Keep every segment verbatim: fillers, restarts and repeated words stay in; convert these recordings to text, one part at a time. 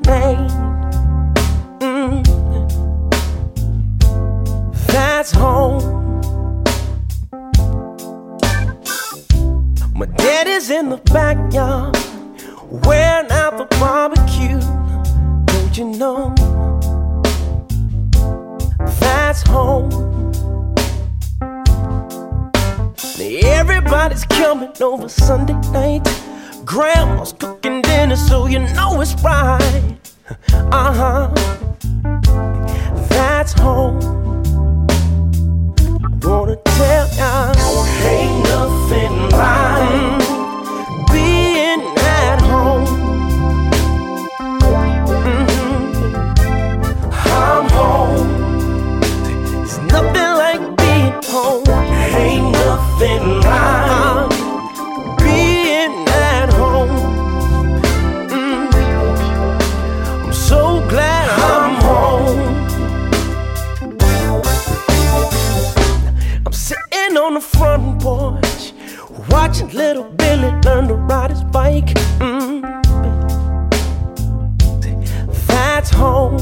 night. Mm. That's home. My daddy's in the backyard, wearing out the barbecue. Don't you know? That's home. Everybody's coming over Sunday night. Grandma's cooking dinner, so you know it's right. Uh-huh. That's home. Wanna tell ya, ain't nothing like being at home. Mm-hmm. I'm home. There's nothing like being home. Ain't nothing like being at home. Mm. I'm so glad I'm home. I'm sitting on the front porch, watching little Billy learn to ride his bike. Mm. That's home.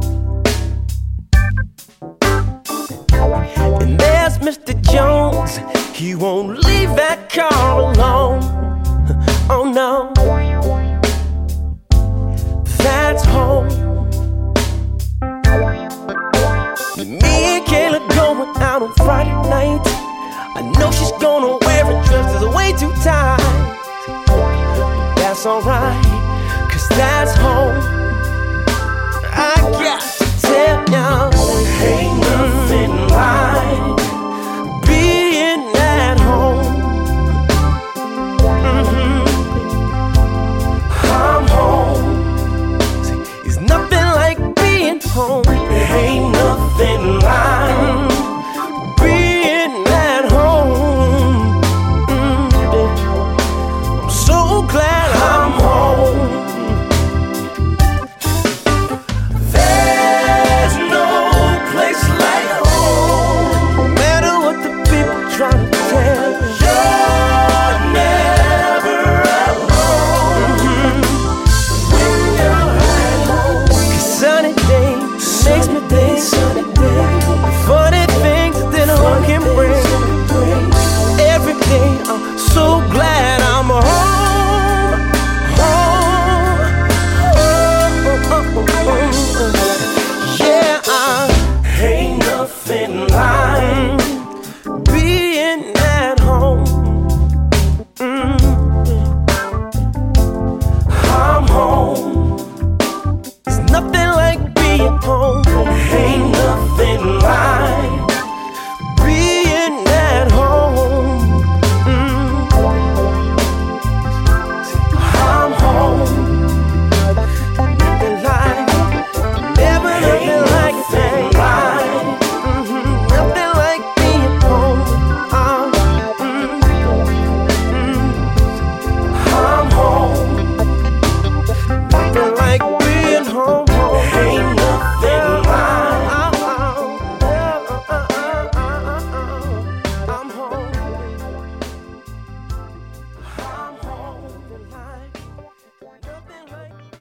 And there's Mister Jones, he won't leave that car alone. Oh no. That's home. Me and Kayla going out on Friday night. I know she's gonna wear a dress that's way too tight. But that's alright, cause that's home. I got to tell y'all, ain't nothing